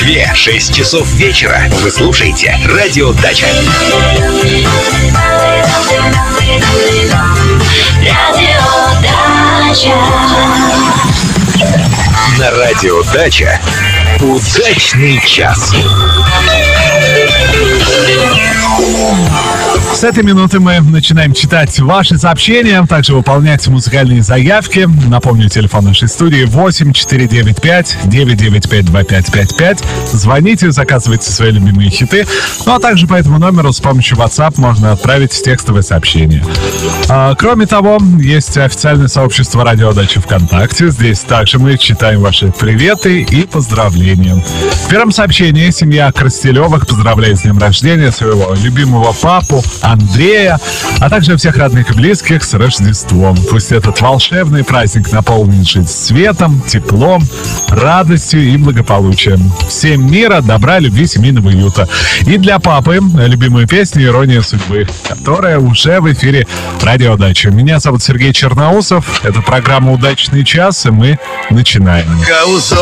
Москве 6 часов вечера. Вы слушаете Радио Дача. На Радио Дача удачный час. С этой минуты мы начинаем читать ваши сообщения, также выполнять музыкальные заявки. Напомню, телефон нашей студии 8495-995-2555. Звоните, заказывайте свои любимые хиты. Ну а также по этому номеру с помощью WhatsApp можно отправить текстовое сообщение. Кроме того, есть официальное сообщество Радио Дача ВКонтакте. Здесь также мы читаем ваши приветы и поздравления. В первом сообщении семья Крастелевых поздравляет с днем рождения своего любимого папу Андрея, а также всех родных и близких с Рождеством. Пусть этот волшебный праздник наполнит жизнь светом, теплом, радостью и благополучием. Всем мира, добра, любви, семейного уюта. И для папы любимую песню «Ирония судьбы», которая уже в эфире Радио Дача. Меня зовут Сергей Черноусов. Это программа «Удачный час», и мы начинаем.